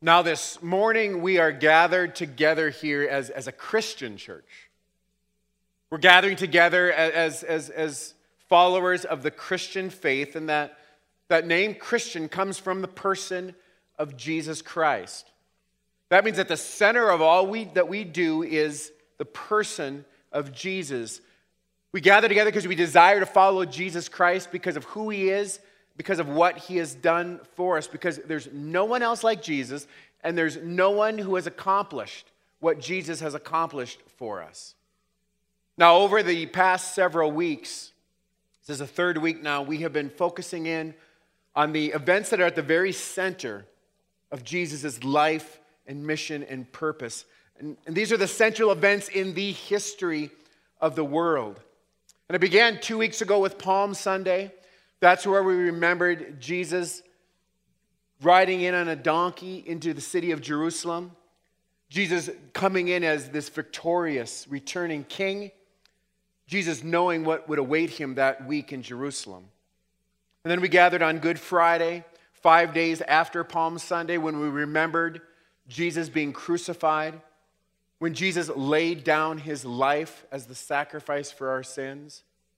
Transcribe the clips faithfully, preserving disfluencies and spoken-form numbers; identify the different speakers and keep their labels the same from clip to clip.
Speaker 1: Now, this morning, we are gathered together here as, as a Christian church. We're gathering together as, as, as followers of the Christian faith, and that, that name Christian comes from the person of Jesus Christ. That means at the center of all we, that we do is the person of Jesus. We gather together because we desire to follow Jesus Christ because of who he is, because of what he has done for us, because there's no one else like Jesus, and there's no one who has accomplished what Jesus has accomplished for us. Now, over the past several weeks, this is the third week now, we have been focusing in on the events that are at the very center of Jesus' life and mission and purpose. And, and these are the central events in the history of the world. And it began two weeks ago with Palm Sunday. That's where we remembered Jesus riding in on a donkey into the city of Jerusalem. Jesus coming in as this victorious, returning king. Jesus knowing what would await him that week in Jerusalem. And then we gathered on Good Friday, five days after Palm Sunday, when we remembered Jesus being crucified, when Jesus laid down his life as the sacrifice for our sins.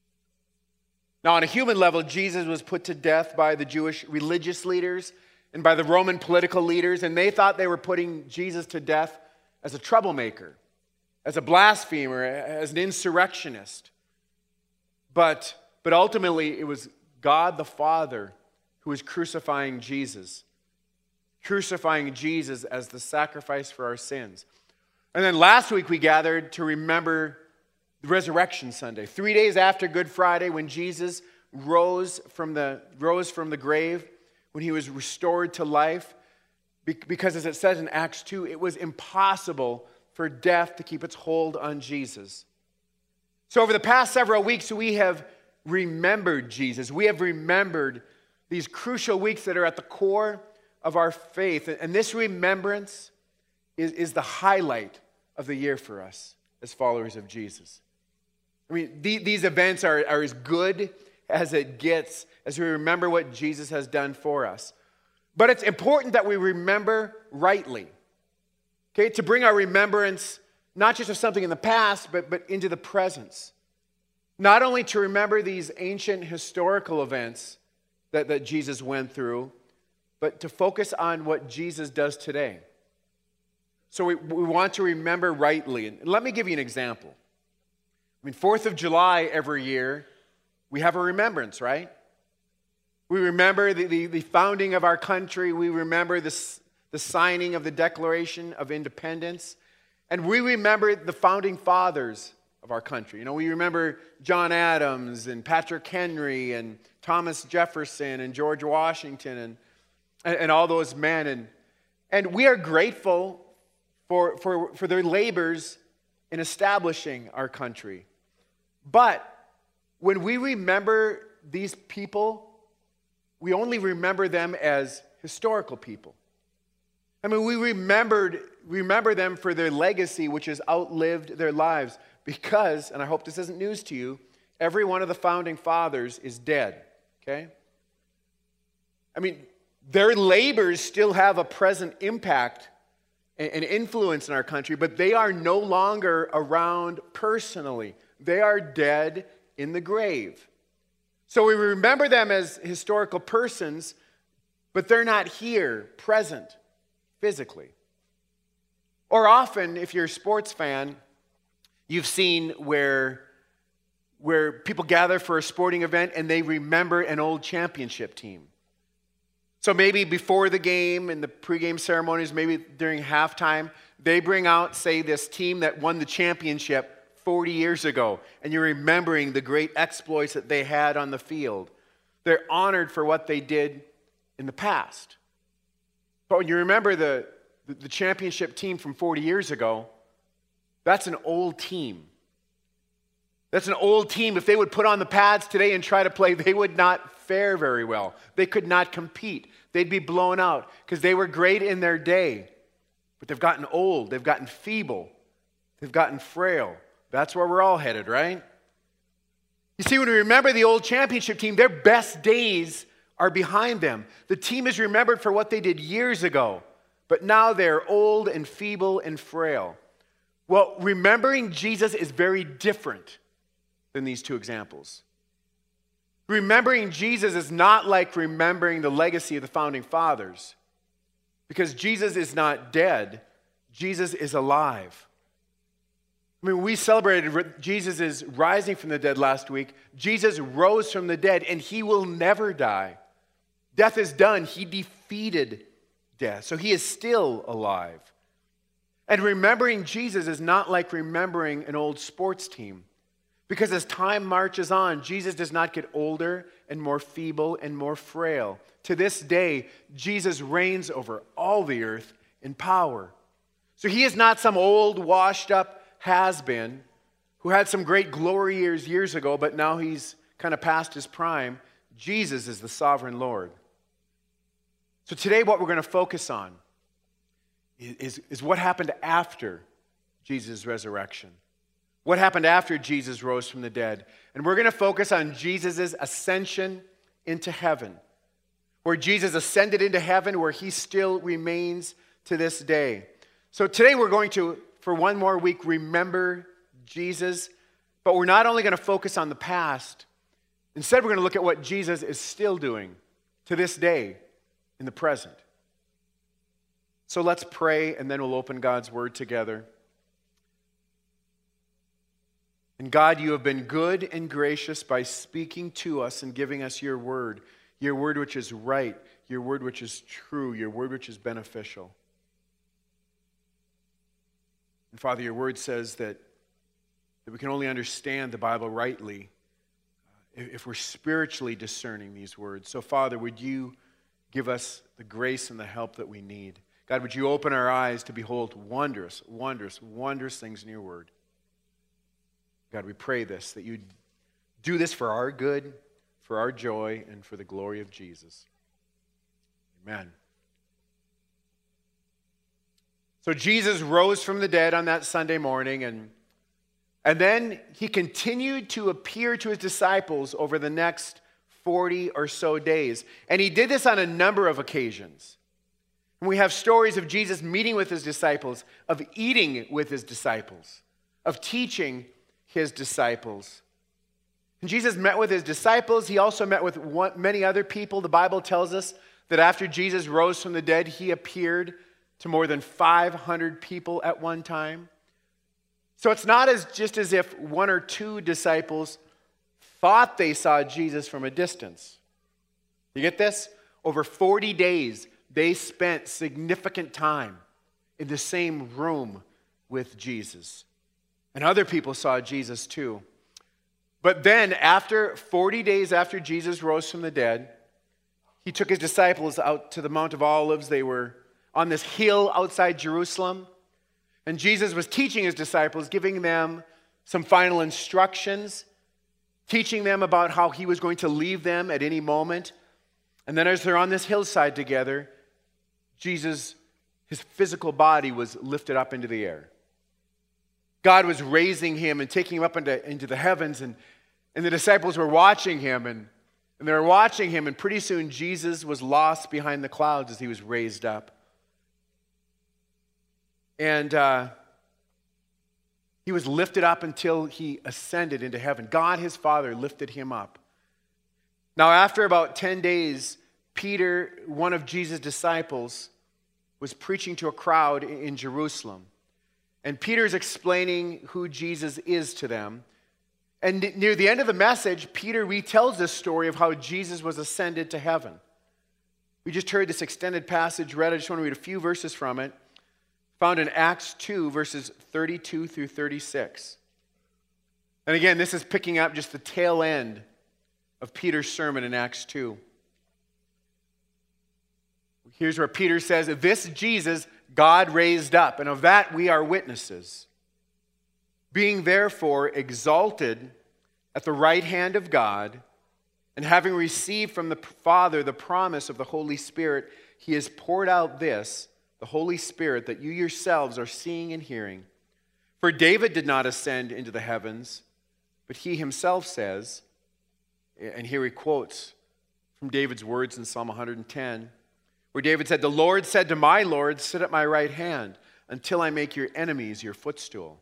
Speaker 1: Now, on a human level, Jesus was put to death by the Jewish religious leaders and by the Roman political leaders, and they thought they were putting Jesus to death as a troublemaker, as a blasphemer, as an insurrectionist. But, but ultimately, it was God the Father who was crucifying Jesus, crucifying Jesus as the sacrifice for our sins. And then last week we gathered to remember Resurrection Sunday, three days after Good Friday, when Jesus rose from the rose from the grave, when he was restored to life, because as it says in Acts two, it was impossible for death to keep its hold on Jesus. So over the past several weeks, we have remembered Jesus. We have remembered these crucial weeks that are at the core of our faith, and this remembrance is, is the highlight of the year for us as followers of Jesus. I mean, the, these events are, are as good as it gets as we remember what Jesus has done for us. But it's important that we remember rightly, okay? To bring our remembrance not just of something in the past, but, but into the presence. Not only to remember these ancient historical events that, that Jesus went through, but to focus on what Jesus does today. So we, we want to remember rightly. And let me give you an example. I mean, fourth of July every year, we have a remembrance, right? We remember the, the, the founding of our country. We remember this, the signing of the Declaration of Independence. And we remember the founding fathers of our country. You know, we remember John Adams and Patrick Henry and Thomas Jefferson and George Washington and, and, and all those men. And, and we are grateful for, for, for their labors in establishing our country. But when we remember these people, we only remember them as historical people. I mean, we remembered, remember them for their legacy, which has outlived their lives. Because, and I hope this isn't news to you, every one of the founding fathers is dead, okay? I mean, their labors still have a present impact and influence in our country, but they are no longer around personally. They are dead in the grave. So we remember them as historical persons, but they're not here, present, physically. Or often, if you're a sports fan, you've seen where, where people gather for a sporting event and they remember an old championship team. So maybe before the game and the pregame ceremonies, maybe during halftime, they bring out, say, this team that won the championship forty years ago, and you're remembering the great exploits that they had on the field. They're honored for what they did in the past. But when you remember the, the, the championship team from forty years ago, that's an old team. That's an old team. If they would put on the pads today and try to play, they would not fare very well. They could not compete. They'd be blown out because they were great in their day. But they've gotten old. They've gotten feeble. They've gotten frail. That's where we're all headed, right? You see, when we remember the old championship team, their best days are behind them. The team is remembered for what they did years ago, but now they're old and feeble and frail. Well, remembering Jesus is very different than these two examples. Remembering Jesus is not like remembering the legacy of the founding fathers, because Jesus is not dead. Jesus is alive. I mean, we celebrated Jesus' rising from the dead last week. Jesus rose from the dead, and he will never die. Death is done. He defeated death, so he is still alive. And remembering Jesus is not like remembering an old sports team, because as time marches on, Jesus does not get older and more feeble and more frail. To this day, Jesus reigns over all the earth in power. So he is not some old, washed-up has-been who had some great glory years years ago, but now he's kind of past his prime. Jesus is the sovereign Lord. So today what we're going to focus on is, is what happened after Jesus' resurrection. What happened after Jesus rose from the dead. And we're going to focus on Jesus' ascension into heaven, where Jesus ascended into heaven, where he still remains to this day. So today we're going to, for one more week, remember Jesus, but we're not only going to focus on the past. Instead, we're going to look at what Jesus is still doing to this day in the present. So let's pray, and then we'll open God's word together. And God, you have been good and gracious by speaking to us and giving us your word, your word which is right, your word which is true, your word which is beneficial. And Father, your word says that, that we can only understand the Bible rightly uh, if we're spiritually discerning these words. So Father, would you give us the grace and the help that we need? God, would you open our eyes to behold wondrous, wondrous, wondrous things in your word? God, we pray this, that you do this for our good, for our joy, and for the glory of Jesus. Amen. So Jesus rose from the dead on that Sunday morning, and, and then he continued to appear to his disciples over the next forty or so days. And he did this on a number of occasions. And we have stories of Jesus meeting with his disciples, of eating with his disciples, of teaching his disciples. And Jesus met with his disciples. He also met with one, many other people. The Bible tells us that after Jesus rose from the dead, he appeared to more than five hundred people at one time. So it's not as just as if one or two disciples thought they saw Jesus from a distance. You get this? Over forty days, they spent significant time in the same room with Jesus. And other people saw Jesus too. But then, after forty days after Jesus rose from the dead, he took his disciples out to the Mount of Olives. They were on this hill outside Jerusalem. And Jesus was teaching his disciples, giving them some final instructions, teaching them about how he was going to leave them at any moment. And then as they're on this hillside together, Jesus, his physical body was lifted up into the air. God was raising him and taking him up into, into the heavens, and, and the disciples were watching him, and, and they were watching him, and pretty soon Jesus was lost behind the clouds as he was raised up. And uh, he was lifted up until he ascended into heaven. God, his Father, lifted him up. Now, after about ten days, Peter, one of Jesus' disciples, was preaching to a crowd in Jerusalem. And Peter's explaining who Jesus is to them. And near the end of the message, Peter retells this story of how Jesus was ascended to heaven. We just heard this extended passage read. I just want to read a few verses from it. Found in Acts two, verses thirty-two through thirty-six. And again, this is picking up just the tail end of Peter's sermon in Acts two. Here's where Peter says, "This Jesus God raised up, and of that we are witnesses. Being therefore exalted at the right hand of God, and having received from the Father the promise of the Holy Spirit, he has poured out this, the Holy Spirit, that you yourselves are seeing and hearing. For David did not ascend into the heavens, but he himself says," and here he quotes from David's words in Psalm one hundred ten, where David said, "The Lord said to my Lord, sit at my right hand until I make your enemies your footstool."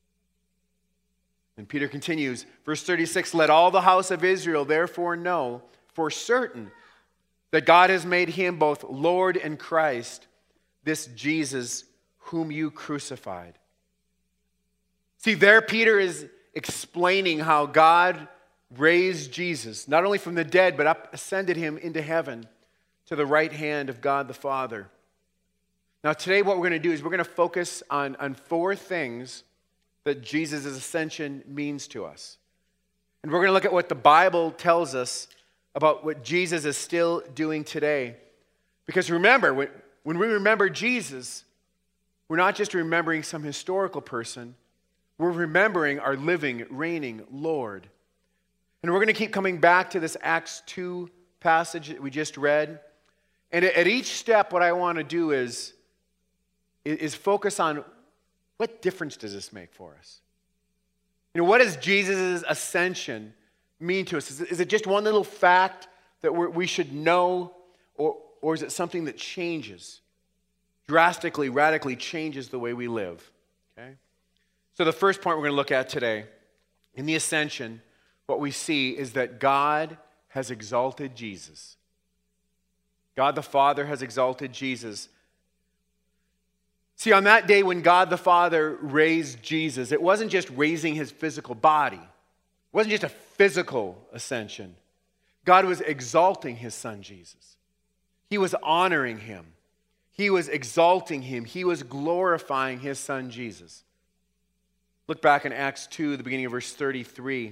Speaker 1: And Peter continues, verse thirty-six, "Let all the house of Israel therefore know for certain that God has made him both Lord and Christ, this Jesus whom you crucified." See, there Peter is explaining how God raised Jesus, not only from the dead, but up, ascended him into heaven to the right hand of God the Father. Now today what we're going to do is we're going to focus on, on four things that Jesus' ascension means to us. And we're going to look at what the Bible tells us about what Jesus is still doing today. Because remember, when, when we remember Jesus, we're not just remembering some historical person, we're remembering our living, reigning Lord. And we're going to keep coming back to this Acts two passage that we just read. And at each step, what I want to do is, is focus on what difference does this make for us? You know, what does Jesus' ascension mean to us? Is it, is it just one little fact that we're, we should know, or, or is it something that changes, drastically, radically changes the way we live? Okay? So the first point we're going to look at today, in the ascension, what we see is that God has exalted Jesus. God the Father has exalted Jesus. See, on that day when God the Father raised Jesus, it wasn't just raising his physical body. It wasn't just a physical ascension. God was exalting his son Jesus. He was honoring him. He was exalting him. He was glorifying his son Jesus. Look back in Acts two, the beginning of verse thirty-three,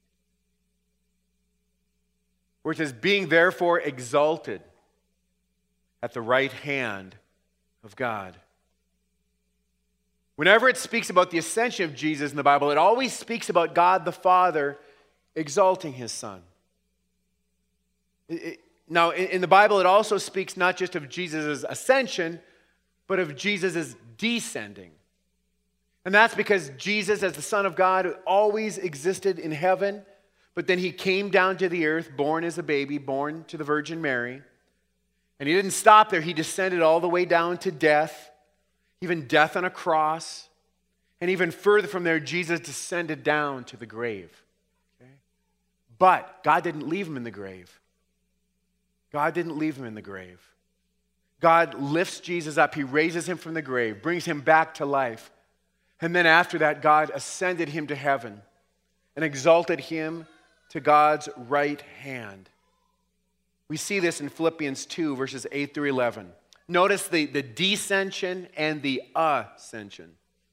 Speaker 1: where it says, "Being therefore exalted at the right hand of God." Whenever it speaks about the ascension of Jesus in the Bible, it always speaks about God the Father exalting his Son. It, it, now, in, in the Bible, it also speaks not just of Jesus' ascension, but of Jesus' descending. And that's because Jesus, as the Son of God, always existed in heaven, but then he came down to the earth, born as a baby, born to the Virgin Mary. And he didn't stop there. He descended all the way down to death, even death on a cross. And even further from there, Jesus descended down to the grave. Okay? But God didn't leave him in the grave. God didn't leave him in the grave. God lifts Jesus up. He raises him from the grave, brings him back to life. And then after that, God ascended him to heaven and exalted him to God's right hand. We see this in Philippians two, verses eight through eleven. Notice the, the descension and the ascension.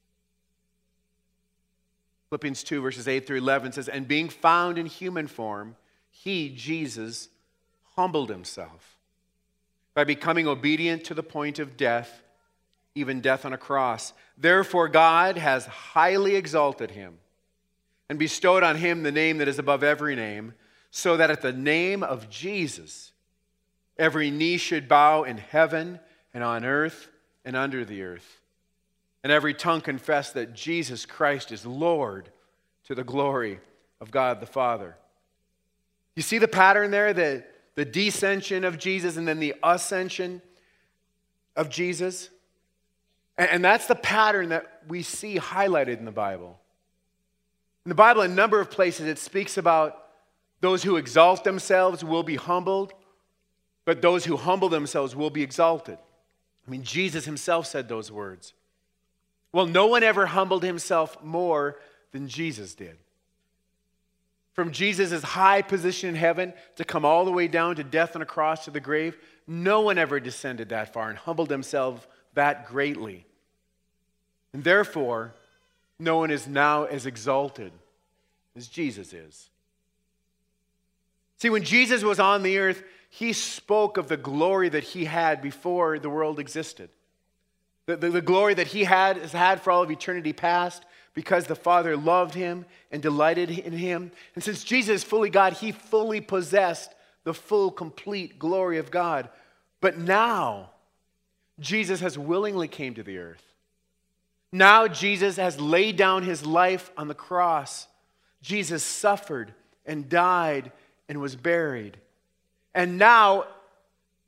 Speaker 1: Philippians two, verses eight through eleven says, "And being found in human form, he, Jesus, humbled himself by becoming obedient to the point of death, even death on a cross. Therefore God has highly exalted him and bestowed on him the name that is above every name, so that at the name of Jesus every knee should bow in heaven and on earth and under the earth, and every tongue confess that Jesus Christ is Lord, to the glory of God the Father." You see the pattern there? The, the descension of Jesus and then the ascension of Jesus? And, and that's the pattern that we see highlighted in the Bible. In the Bible, a number of places, it speaks about those who exalt themselves will be humbled, but those who humble themselves will be exalted. I mean, Jesus himself said those words. Well, no one ever humbled himself more than Jesus did. From Jesus' high position in heaven to come all the way down to death on a cross to the grave, no one ever descended that far and humbled himself that greatly. And therefore, no one is now as exalted as Jesus is. See, when Jesus was on the earth, he spoke of the glory that he had before the world existed. The, the, the glory that he had has had for all of eternity past, because the Father loved him and delighted in him. And since Jesus is fully God, he fully possessed the full, complete glory of God. But now, Jesus has willingly came to the earth. Now Jesus has laid down his life on the cross. Jesus suffered and died and was buried. And now,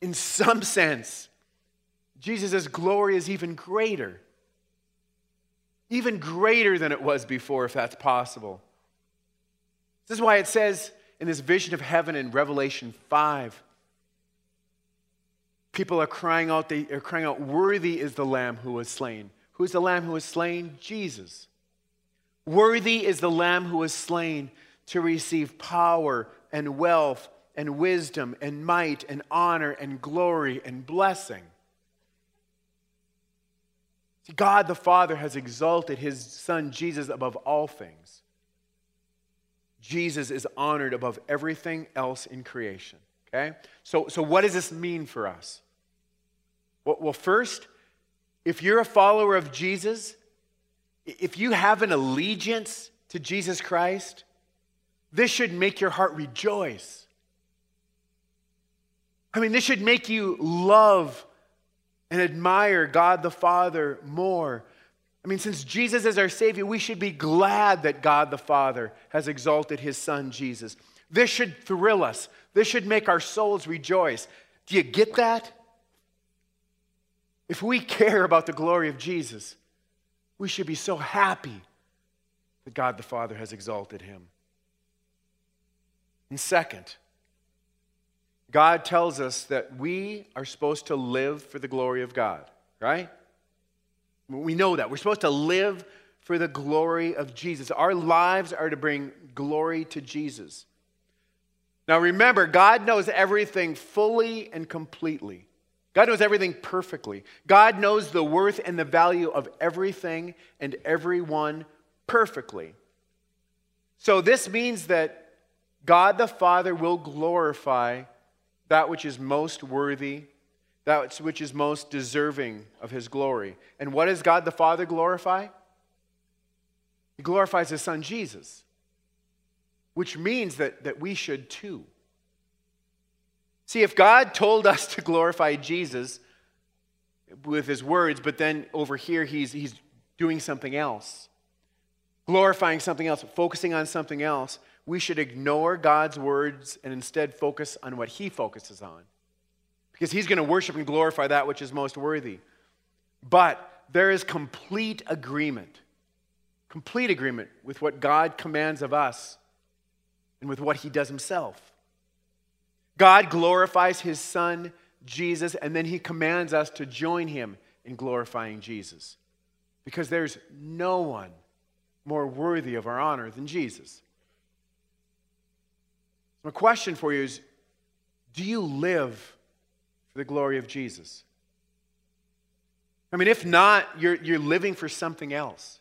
Speaker 1: in some sense, Jesus' glory is even greater. Even greater than it was before, if that's possible. This is why it says in this vision of heaven in Revelation five, people are crying out, they are crying out, worthy is the Lamb who was slain. Who is the Lamb who was slain? Jesus. Worthy is the Lamb who was slain to receive power and wealth and wisdom and might and honor and glory and blessing. See, God the Father has exalted his Son Jesus above all things. Jesus is honored above everything else in creation. Okay? So, so what does this mean for us? Well, well, first, if you're a follower of Jesus, if you have an allegiance to Jesus Christ, this should make your heart rejoice. I mean, this should make you love and admire God the Father more. I mean, since Jesus is our Savior, we should be glad that God the Father has exalted his Son, Jesus. This should thrill us. This should make our souls rejoice. Do you get that? If we care about the glory of Jesus, we should be so happy that God the Father has exalted him. And second, God tells us that we are supposed to live for the glory of God, right? We know that. We're supposed to live for the glory of Jesus. Our lives are to bring glory to Jesus. Now remember, God knows everything fully and completely. God knows everything perfectly. God knows the worth and the value of everything and everyone perfectly. So this means that God the Father will glorify that which is most worthy, that which is most deserving of his glory. And what does God the Father glorify? He glorifies his Son Jesus, which means that, that we should too. See, if God told us to glorify Jesus with his words, but then over here he's, he's doing something else, glorifying something else, focusing on something else, we should ignore God's words and instead focus on what he focuses on. Because he's going to worship and glorify that which is most worthy. But there is complete agreement, complete agreement with what God commands of us and with what he does himself. God glorifies his Son, Jesus, and then he commands us to join him in glorifying Jesus. Because there's no one more worthy of our honor than Jesus. My question for you is, do you live for the glory of Jesus? I mean, if not, you're, you're living for something else.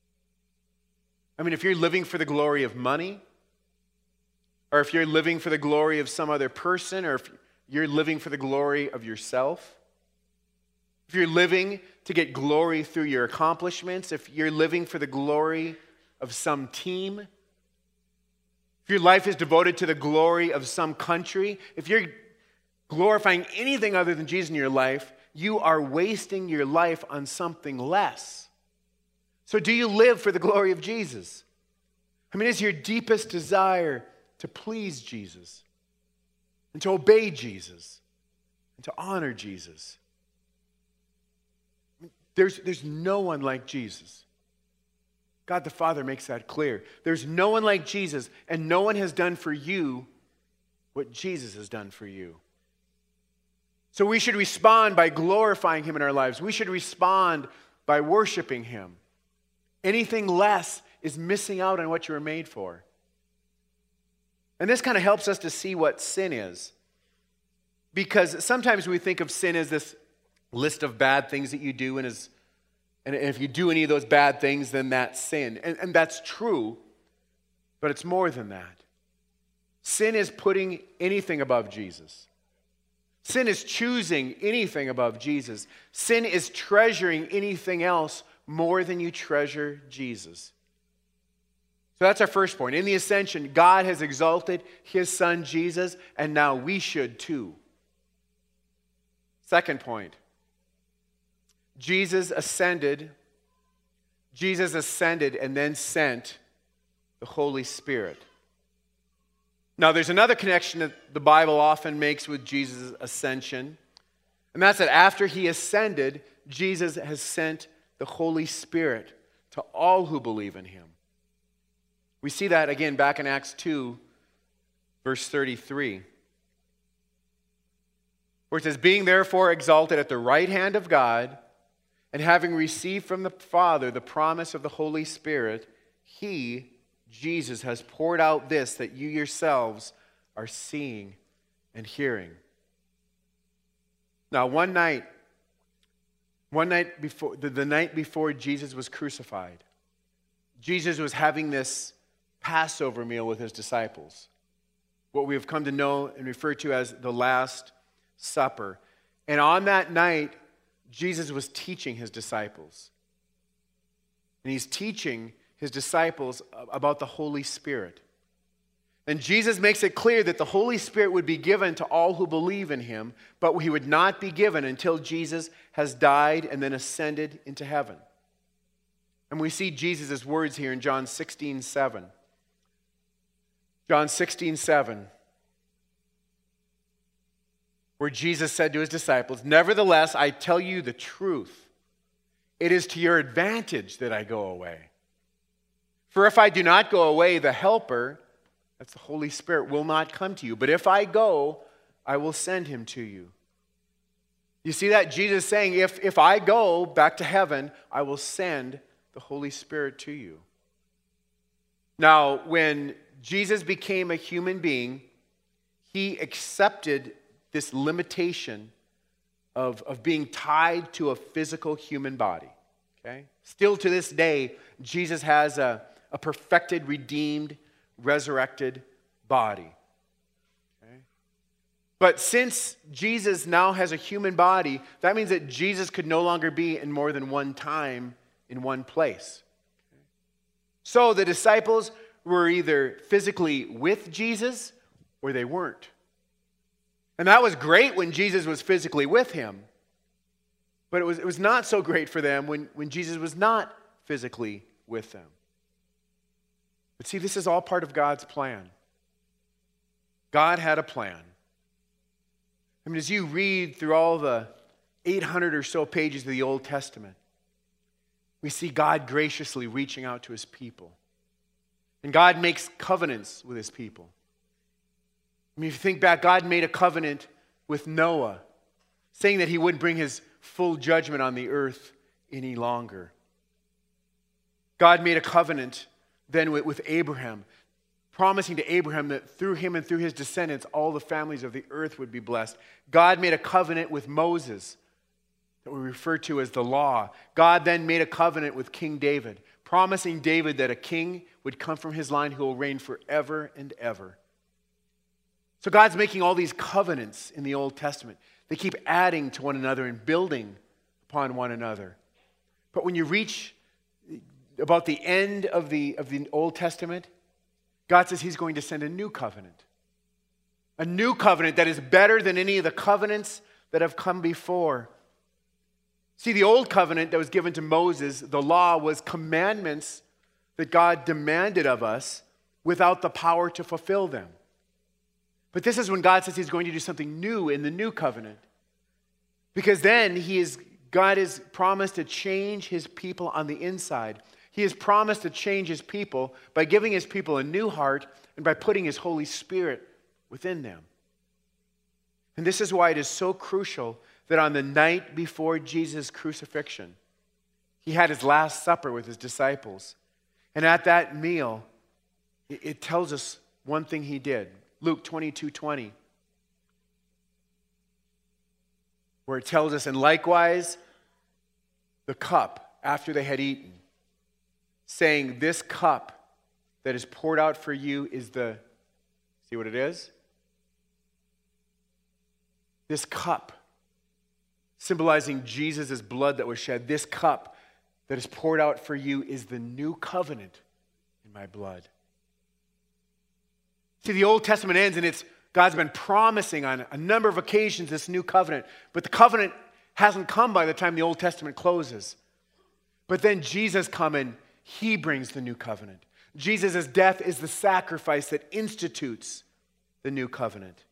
Speaker 1: I mean, if you're living for the glory of money, or if you're living for the glory of some other person, or if you're living for the glory of yourself, if you're living to get glory through your accomplishments, if you're living for the glory of some team, if your life is devoted to the glory of some country, if you're glorifying anything other than Jesus in your life, you are wasting your life on something less. So do you live for the glory of Jesus? I mean, is your deepest desire to please Jesus and to obey Jesus and to honor Jesus? There's, there's no one like Jesus. God the Father makes that clear. There's no one like Jesus, and no one has done for you what Jesus has done for you. So we should respond by glorifying him in our lives. We should respond by worshiping him. Anything less is missing out on what you were made for. And this kind of helps us to see what sin is. Because sometimes we think of sin as this list of bad things that you do, and as and if you do any of those bad things, then that's sin. And, and that's true, but it's more than that. Sin is putting anything above Jesus. Sin is choosing anything above Jesus. Sin is treasuring anything else more than you treasure Jesus. So that's our first point. In the ascension, God has exalted his Son Jesus, and now we should too. Second point. Jesus ascended, Jesus ascended and then sent the Holy Spirit. Now, there's another connection that the Bible often makes with Jesus' ascension, and that's that after he ascended, Jesus has sent the Holy Spirit to all who believe in him. We see that again back in Acts two, verse thirty-three, where it says, being therefore exalted at the right hand of God, and having received from the Father the promise of the Holy Spirit, he, Jesus, has poured out this that you yourselves are seeing and hearing. Now, one night, one night before, the, the night before Jesus was crucified, Jesus was having this Passover meal with his disciples, what we have come to know and refer to as the Last Supper. And on that night, Jesus was teaching his disciples. And he's teaching his disciples about the Holy Spirit. And Jesus makes it clear that the Holy Spirit would be given to all who believe in him, but he would not be given until Jesus has died and then ascended into heaven. And we see Jesus' words here in John sixteen seven. John sixteen seven, where Jesus said to his disciples, nevertheless, I tell you the truth. It is to your advantage that I go away. For if I do not go away, the Helper, that's the Holy Spirit, will not come to you. But if I go, I will send him to you. You see that? Jesus saying, if, if I go back to heaven, I will send the Holy Spirit to you. Now, when Jesus became a human being, he accepted this limitation of, of being tied to a physical human body. Okay? Still to this day, Jesus has a, a perfected, redeemed, resurrected body. Okay? But since Jesus now has a human body, that means that Jesus could no longer be in more than one time in one place. Okay? So the disciples were either physically with Jesus or they weren't. And that was great when Jesus was physically with him. But it was, it was not so great for them when, when Jesus was not physically with them. But see, this is all part of God's plan. God had a plan. I mean, as you read through all the eight hundred or so pages of the Old Testament, we see God graciously reaching out to his people. And God makes covenants with his people. I mean, if you think back, God made a covenant with Noah, saying that he wouldn't bring his full judgment on the earth any longer. God made a covenant then with, with Abraham, promising to Abraham that through him and through his descendants, all the families of the earth would be blessed. God made a covenant with Moses that we refer to as the law. God then made a covenant with King David, promising David that a king would come from his line who will reign forever and ever. So God's making all these covenants in the Old Testament. They keep adding to one another and building upon one another. But when you reach about the end of the, of the Old Testament, God says he's going to send a new covenant. A new covenant that is better than any of the covenants that have come before. See, the old covenant that was given to Moses, the law, was commandments that God demanded of us without the power to fulfill them. But this is when God says he's going to do something new in the new covenant. Because then he is, God has promised to change his people on the inside. He has promised to change his people by giving his people a new heart and by putting his Holy Spirit within them. And this is why it is so crucial that on the night before Jesus' crucifixion, he had his Last Supper with his disciples. And at that meal, it tells us one thing he did. Luke twenty-two twenty, where it tells us, and likewise the cup after they had eaten, saying, this cup that is poured out for you is the, see what it is? This cup, symbolizing Jesus' blood that was shed, this cup that is poured out for you is the new covenant in my blood. See, the Old Testament ends and it's God's been promising on a number of occasions this new covenant, but the covenant hasn't come by the time the Old Testament closes. But then Jesus comes and he brings the new covenant. Jesus' death is the sacrifice that institutes the new covenant.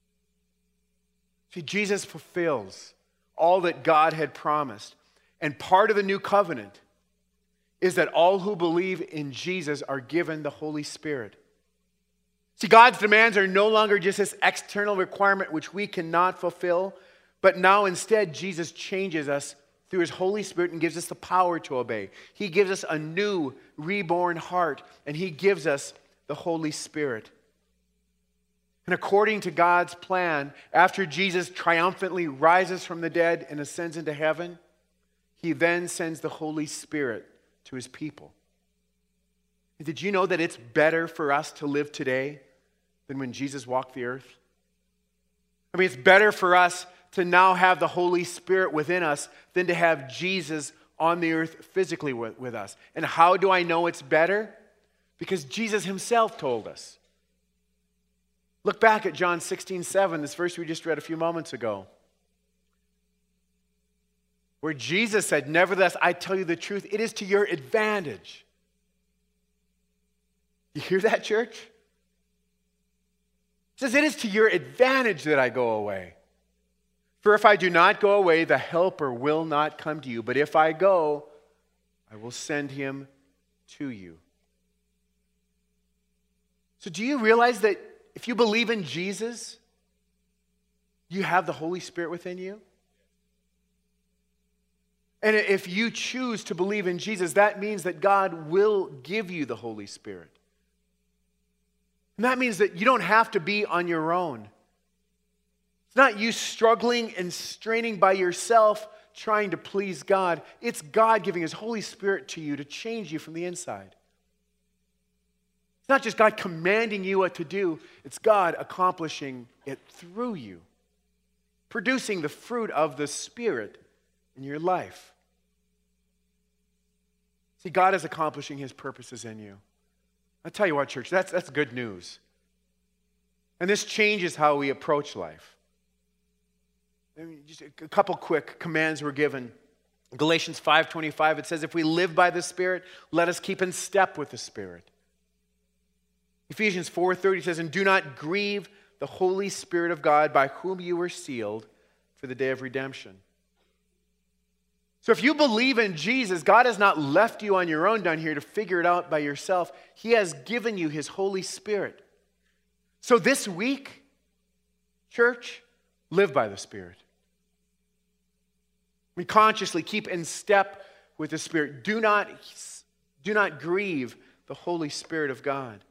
Speaker 1: See, Jesus fulfills all that God had promised. And part of the new covenant is that all who believe in Jesus are given the Holy Spirit. See, God's demands are no longer just this external requirement which we cannot fulfill, but now instead Jesus changes us through his Holy Spirit and gives us the power to obey. He gives us a new, reborn heart, and he gives us the Holy Spirit. And according to God's plan, after Jesus triumphantly rises from the dead and ascends into heaven, he then sends the Holy Spirit to his people. Did you know that it's better for us to live today than when Jesus walked the earth? I mean, it's better for us to now have the Holy Spirit within us than to have Jesus on the earth physically with, with us. And how do I know it's better? Because Jesus himself told us. Look back at John sixteen seven, this verse we just read a few moments ago, where Jesus said, "Nevertheless, I tell you the truth, it is to your advantage." You hear that, church? It says, "It is to your advantage that I go away. For if I do not go away, the Helper will not come to you. But if I go, I will send him to you." So do you realize that if you believe in Jesus, you have the Holy Spirit within you? And if you choose to believe in Jesus, that means that God will give you the Holy Spirit. And that means that you don't have to be on your own. It's not you struggling and straining by yourself trying to please God. It's God giving his Holy Spirit to you to change you from the inside. It's not just God commanding you what to do. It's God accomplishing it through you, producing the fruit of the Spirit in your life. See, God is accomplishing his purposes in you. I'll tell you what, church, that's, that's good news. And this changes how we approach life. I mean, just a couple quick commands were given. Galatians five twenty-five, it says, "If we live by the Spirit, let us keep in step with the Spirit." Ephesians four thirty says, "And do not grieve the Holy Spirit of God, by whom you were sealed for the day of redemption." So if you believe in Jesus, God has not left you on your own down here to figure it out by yourself. He has given you his Holy Spirit. So this week, church, live by the Spirit. We consciously keep in step with the Spirit. Do not, do not grieve the Holy Spirit of God.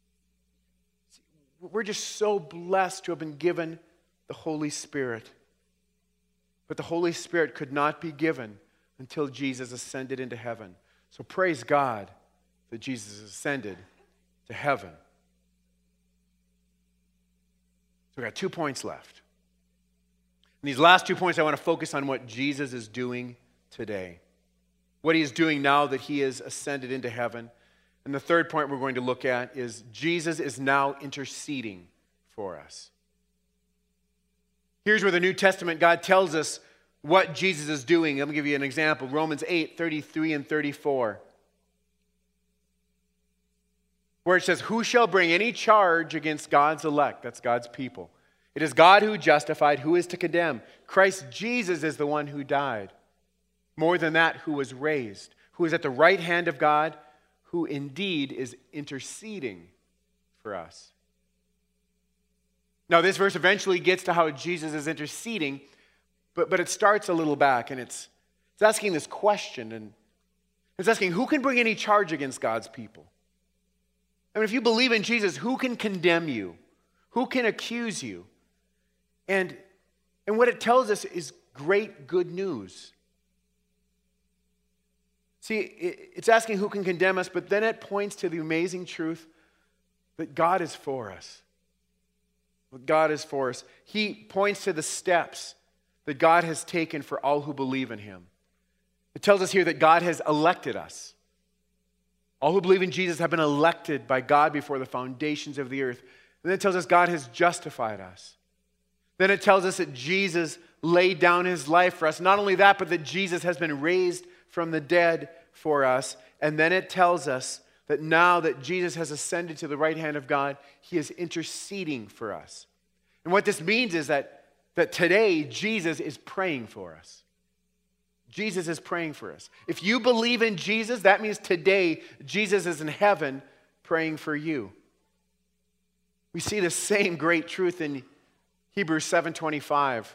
Speaker 1: We're just so blessed to have been given the Holy Spirit. But the Holy Spirit could not be given until Jesus ascended into heaven. So praise God that Jesus ascended to heaven. So we've got two points left. In these last two points, I want to focus on what Jesus is doing today. What he is doing now that he has ascended into heaven. And the third point we're going to look at is Jesus is now interceding for us. Here's where the New Testament God tells us what Jesus is doing. Let me give you an example. Romans eight, thirty-three and thirty-four. Where it says, "Who shall bring any charge against God's elect?" That's God's people. "It is God who justified. Who is to condemn? Christ Jesus is the one who died. More than that, who was raised, who is at the right hand of God, who indeed is interceding for us." Now, this verse eventually gets to how Jesus is interceding, but, but it starts a little back, and it's, it's asking this question, and it's asking, who can bring any charge against God's people? I mean, if you believe in Jesus, who can condemn you? Who can accuse you? And, and what it tells us is great good news. See, it's asking who can condemn us, but then it points to the amazing truth that God is for us. God is for us. He points to the steps that God has taken for all who believe in him. It tells us here that God has elected us. All who believe in Jesus have been elected by God before the foundations of the earth. And then it tells us God has justified us. Then it tells us that Jesus laid down his life for us. Not only that, but that Jesus has been raised from the dead for us. And then it tells us that now that Jesus has ascended to the right hand of God, he is interceding for us. And what this means is that, that today Jesus is praying for us. Jesus is praying for us. If you believe in Jesus, that means today Jesus is in heaven praying for you. We see the same great truth in Hebrews seven twenty-five,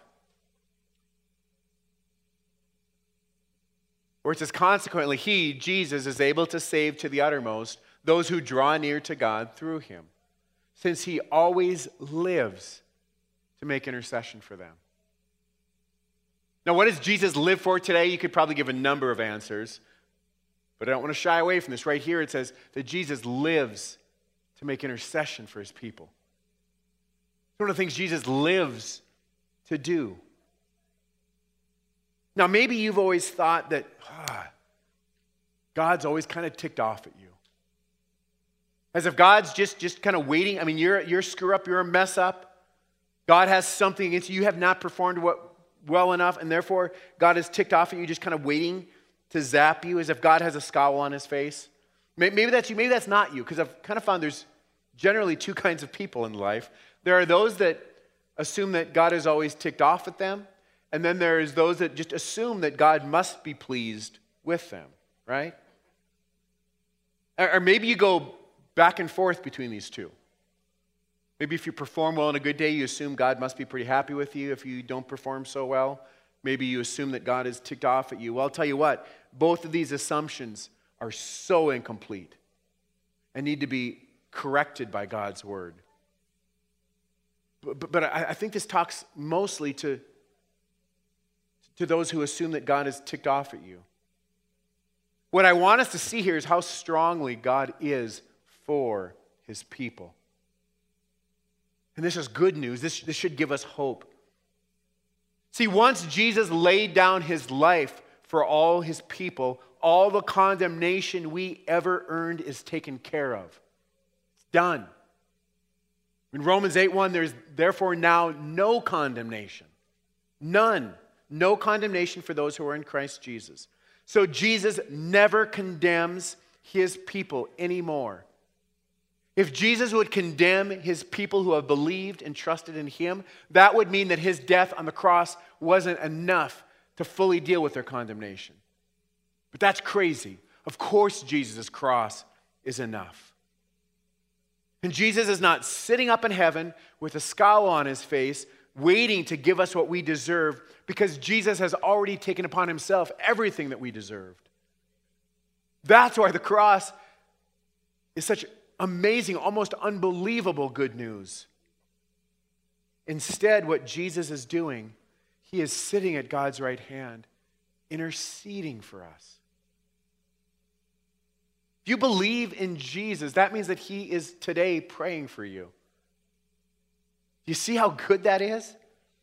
Speaker 1: where it says, consequently, he, Jesus, is able to save to the uttermost those who draw near to God through him, since he always lives to make intercession for them. Now, what does Jesus live for today? You could probably give a number of answers, but I don't want to shy away from this. Right here it says that Jesus lives to make intercession for his people. It's one of the things Jesus lives to do. Now, maybe you've always thought that ah, God's always kind of ticked off at you. As if God's just, just kind of waiting. I mean, you're, you're a screw up, you're a mess up. God has something against you. You have not performed what well enough, and therefore God is ticked off at you, just kind of waiting to zap you, as if God has a scowl on his face. Maybe that's you, maybe that's not you, because I've kind of found there's generally two kinds of people in life. There are those that assume that God is always ticked off at them, and then there is those that just assume that God must be pleased with them, right? Or maybe you go back and forth between these two. Maybe if you perform well on a good day, you assume God must be pretty happy with you. If you don't perform so well, maybe you assume that God is ticked off at you. Well, I'll tell you what, both of these assumptions are so incomplete and need to be corrected by God's word. But, but, but I, I think this talks mostly to, to those who assume that God is ticked off at you. What I want us to see here is how strongly God is for his people. And this is good news. This, this should give us hope. See, once Jesus laid down his life for all his people, all the condemnation we ever earned is taken care of. It's done. In Romans eight one, there's therefore now no condemnation. None. No condemnation for those who are in Christ Jesus. So Jesus never condemns his people anymore. If Jesus would condemn his people who have believed and trusted in him, that would mean that his death on the cross wasn't enough to fully deal with their condemnation. But that's crazy. Of course Jesus' cross is enough. And Jesus is not sitting up in heaven with a scowl on his face, waiting to give us what we deserve, because Jesus has already taken upon himself everything that we deserved. That's why the cross is such amazing, almost unbelievable good news. Instead, what Jesus is doing, he is sitting at God's right hand, interceding for us. If you believe in Jesus, that means that he is today praying for you. Do you see how good that is?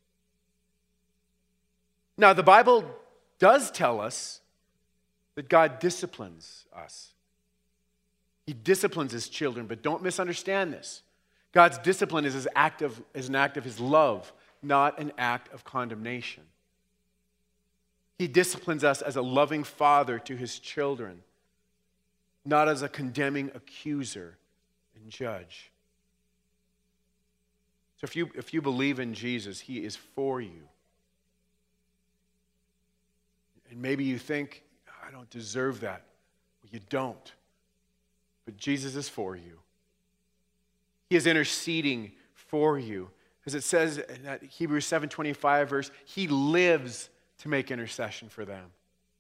Speaker 1: Now, the Bible does tell us that God disciplines us. He disciplines his children, but don't misunderstand this. God's discipline is, his act of, is an act of his love, not an act of condemnation. He disciplines us as a loving father to his children, not as a condemning accuser and judge. So if you, if you believe in Jesus, he is for you. And maybe you think, I don't deserve that. Well, you don't. But Jesus is for you. He is interceding for you. As it says in that Hebrews seven twenty-five verse, he lives to make intercession for them.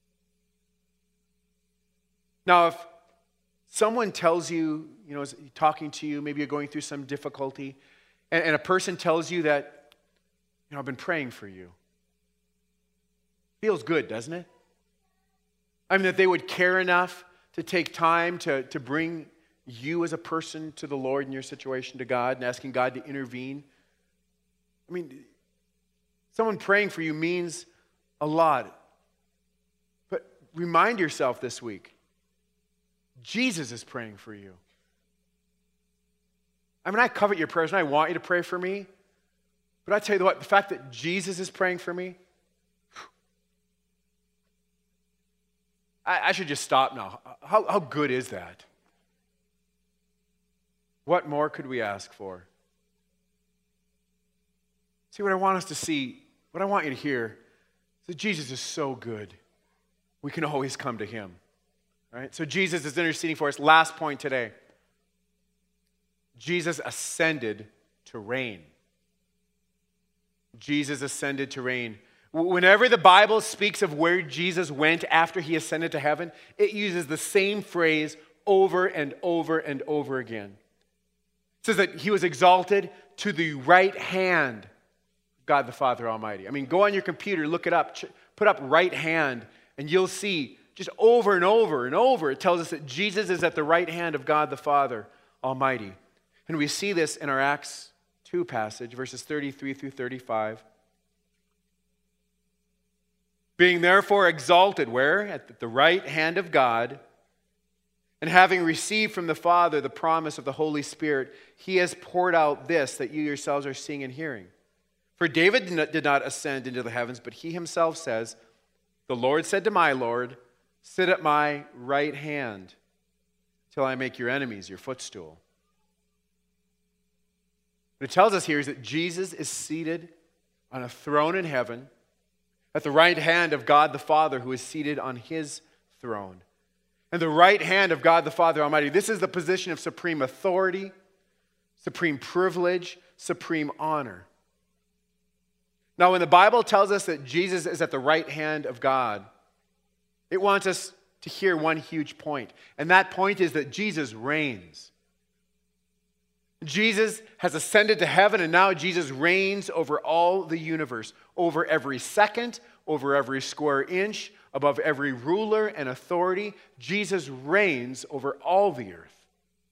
Speaker 1: Now, if someone tells you, you know, is talking to you, maybe you're going through some difficulty, and, and a person tells you that, you know, I've been praying for you. Feels good, doesn't it? I mean, that they would care enough to take time to, to bring you as a person to the Lord in your situation, to God, and asking God to intervene. I mean, someone praying for you means a lot. But remind yourself this week, Jesus is praying for you. I mean, I covet your prayers, and I want you to pray for me. But I tell you what, the fact that Jesus is praying for me, I, I should just stop now. How, how good is that? What more could we ask for? See, what I want us to see, what I want you to hear, is that Jesus is so good. We can always come to him. All right? So Jesus is interceding for us. Last point today. Jesus ascended to reign. Jesus ascended to reign. Whenever the Bible speaks of where Jesus went after he ascended to heaven, it uses the same phrase over and over and over again. It says that he was exalted to the right hand of God the Father Almighty. I mean, go on your computer, look it up, put up right hand, and you'll see just over and over and over, it tells us that Jesus is at the right hand of God the Father Almighty. And we see this in our Acts two passage, verses thirty-three through thirty-five. Being therefore exalted, where? At the right hand of God, and having received from the Father the promise of the Holy Spirit, he has poured out this that you yourselves are seeing and hearing. For David did not ascend into the heavens, but he himself says, the Lord said to my Lord, sit at my right hand till I make your enemies your footstool. What it tells us here is that Jesus is seated on a throne in heaven at the right hand of God the Father, who is seated on his throne. And the right hand of God the Father Almighty, this is the position of supreme authority, supreme privilege, supreme honor. Now, when the Bible tells us that Jesus is at the right hand of God, it wants us to hear one huge point. And that point is that Jesus reigns. Jesus has ascended to heaven, and now Jesus reigns over all the universe, over every second, over every square inch, above every ruler and authority. Jesus reigns over all the earth.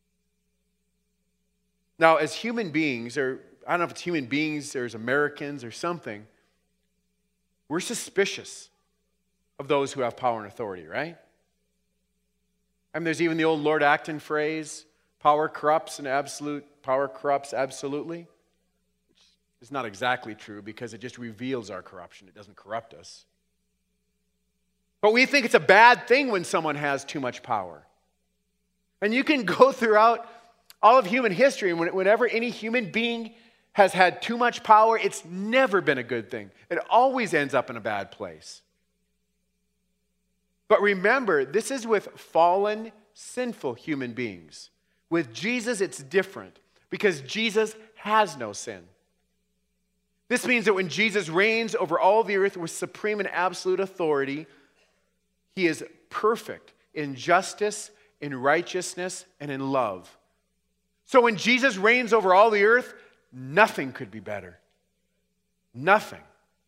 Speaker 1: Now, as human beings, or I don't know if it's human beings or as Americans or something, we're suspicious of those who have power and authority, right? I mean, there's even the old Lord Acton phrase, power corrupts and absolute power corrupts absolutely, which is not exactly true because it just reveals our corruption. It doesn't corrupt us. But we think it's a bad thing when someone has too much power. And you can go throughout all of human history, and whenever any human being has had too much power, it's never been a good thing. It always ends up in a bad place. But remember, this is with fallen, sinful human beings. With Jesus, it's different because Jesus has no sin. This means that when Jesus reigns over all the earth with supreme and absolute authority, he is perfect in justice, in righteousness, and in love. So when Jesus reigns over all the earth, nothing could be better. Nothing.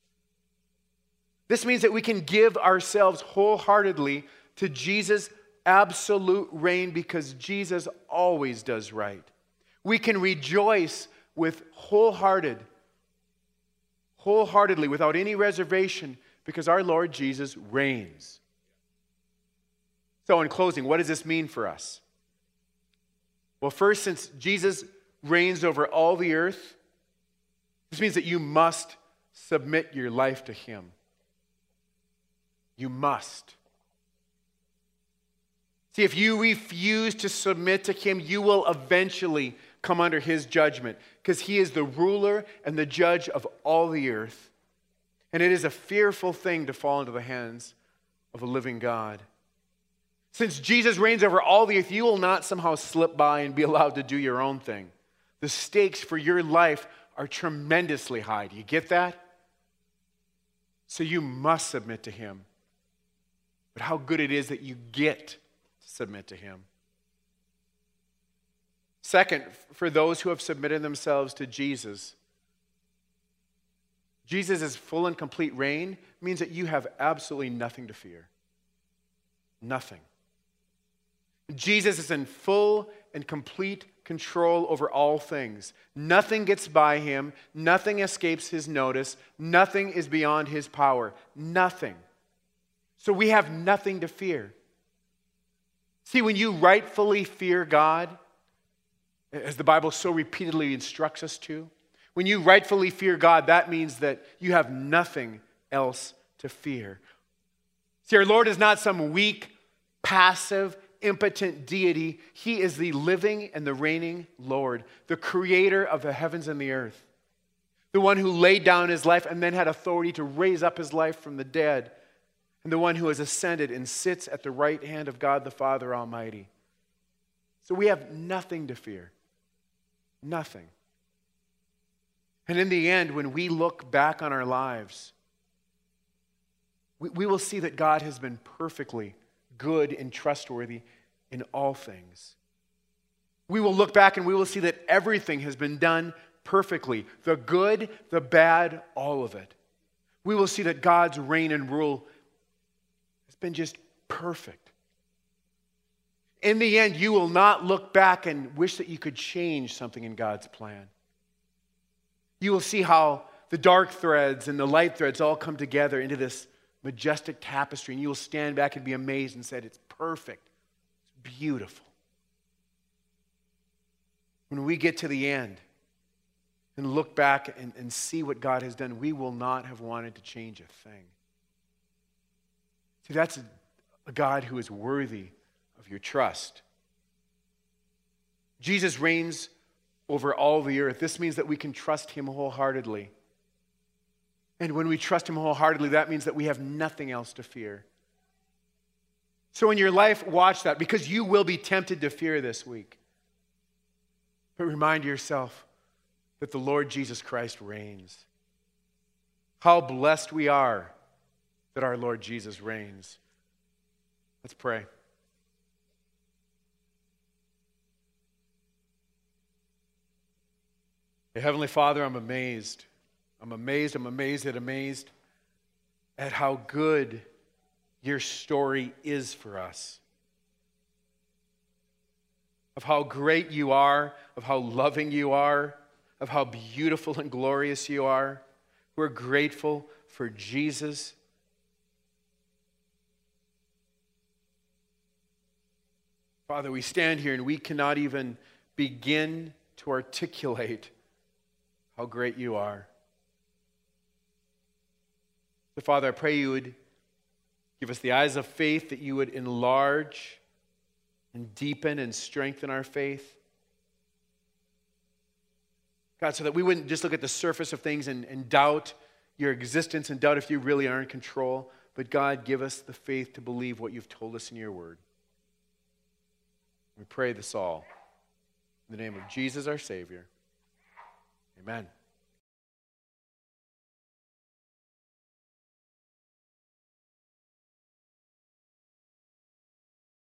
Speaker 1: This means that we can give ourselves wholeheartedly to Jesus' absolute reign because Jesus always does right. We can rejoice with wholehearted, wholeheartedly, without any reservation, because our Lord Jesus reigns. So in closing, what does this mean for us? Well, first, since Jesus reigns over all the earth, this means that you must submit your life to him. You must. See, if you refuse to submit to him, you will eventually come under his judgment because he is the ruler and the judge of all the earth. And it is a fearful thing to fall into the hands of a living God. Since Jesus reigns over all the earth, you will not somehow slip by and be allowed to do your own thing. The stakes for your life are tremendously high. Do you get that? So you must submit to him. But how good it is that you get to submit to him. Second, for those who have submitted themselves to Jesus, Jesus' full and complete reign means that you have absolutely nothing to fear. Nothing. Jesus is in full and complete control over all things. Nothing gets by him. Nothing escapes his notice. Nothing is beyond his power. Nothing. So we have nothing to fear. See, when you rightfully fear God, as the Bible so repeatedly instructs us to, when you rightfully fear God, that means that you have nothing else to fear. See, our Lord is not some weak, passive, impotent deity. He is the living and the reigning Lord, the creator of the heavens and the earth, the one who laid down his life and then had authority to raise up his life from the dead, and the one who has ascended and sits at the right hand of God the Father Almighty. So we have nothing to fear. Nothing. And in the end, when we look back on our lives, we, we will see that God has been perfectly good and trustworthy in all things. We will look back and we will see that everything has been done perfectly. The good, the bad, all of it. We will see that God's reign and rule has been just perfect. In the end, you will not look back and wish that you could change something in God's plan. You will see how the dark threads and the light threads all come together into this majestic tapestry, and you will stand back and be amazed and say, it's perfect. It's beautiful. When we get to the end and look back and, and see what God has done, we will not have wanted to change a thing. See, that's a, a God who is worthy of your trust. Jesus reigns over all the earth. This means that we can trust him wholeheartedly. And when we trust him wholeheartedly, that means that we have nothing else to fear. So in your life, watch that, because you will be tempted to fear this week. But remind yourself that the Lord Jesus Christ reigns. How blessed we are that our Lord Jesus reigns. Let's pray. Hey, Heavenly Father, I'm amazed. I'm amazed, I'm amazed and amazed at how good your story is for us. Of how great you are, of how loving you are, of how beautiful and glorious you are. We're grateful for Jesus. Father, we stand here and we cannot even begin to articulate how great you are. So, Father, I pray you would give us the eyes of faith, that you would enlarge and deepen and strengthen our faith. God, so that we wouldn't just look at the surface of things and, and doubt your existence and doubt if you really are in control, but God, give us the faith to believe what you've told us in your word. We pray this all in the name of Jesus, our Savior. Amen.